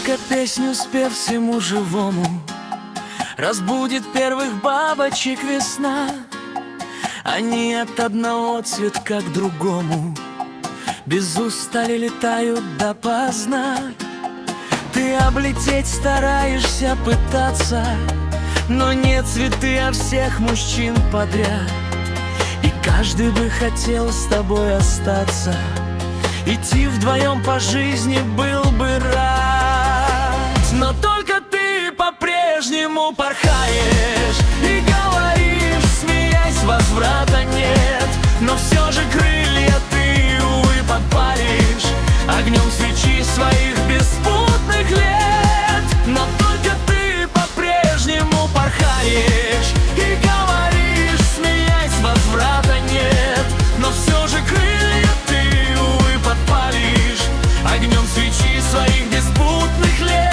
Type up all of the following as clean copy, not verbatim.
только песню спев всему живому разбудит первых бабочек весна. Они от одного цветка к другому без устали летают допоздна. Ты облететь стараешься пытаться, но не цветы, а всех мужчин подряд. И каждый бы хотел с тобой остаться, идти вдвоем по жизни был бы рад. Но только ты по-прежнему порхаешь и говоришь, смеясь, возврата нет. Но все же крылья ты, увы, подпалишь огнем свечи своих беспутных лет. Но только ты по-прежнему порхаешь и говоришь, смеясь, возврата нет. Но все же крылья ты, увы, подпалишь огнем свечи своих беспутных лет.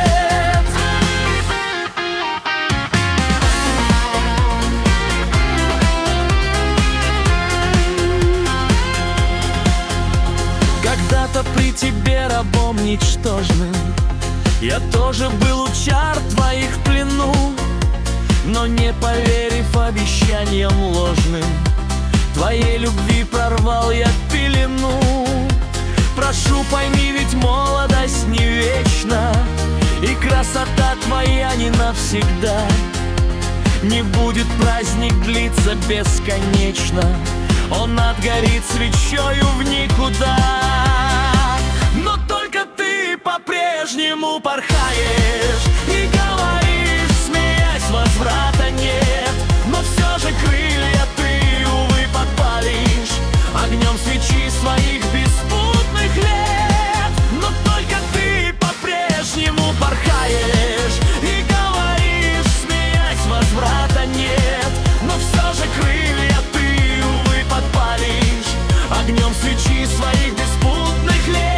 Когда-то при тебе рабом ничтожным я тоже был у чар твоих в плену, но не поверив обещаниям ложным, твоей любви прорвал я пелену. Прошу, пойми, ведь молодость не вечна, и красота твоя не навсегда. Не будет праздник длиться бесконечно, он отгорит свечою в никуда. Но только ты по-прежнему порхаешь и говоришь, смеясь, возврата нет. Но все же крылья ты, увы, подпалишь огнем свечи своих беспутных лет. Но только ты по-прежнему порхаешь и говоришь, смеясь, возврата нет. Но все же крылья ты, увы, подпалишь огнем свечи своих беспутных лет.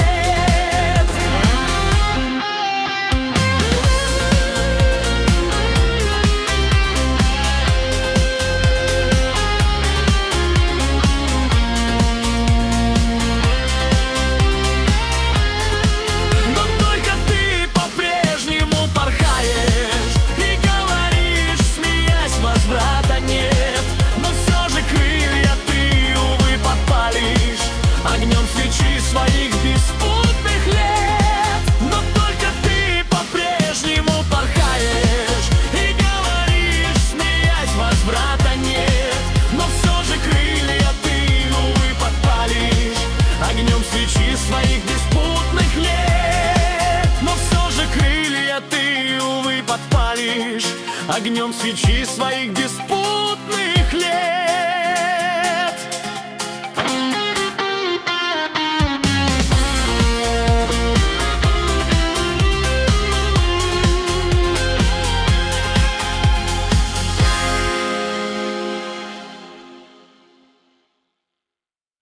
Своих беспутных лет. Но только ты по-прежнему порхаешь и говоришь, смеясь, возврата нет. Но все же крылья ты, увы, подпалишь огнем свечи своих беспутных лет. Но все же крылья ты, увы, подпалишь огнем свечи своих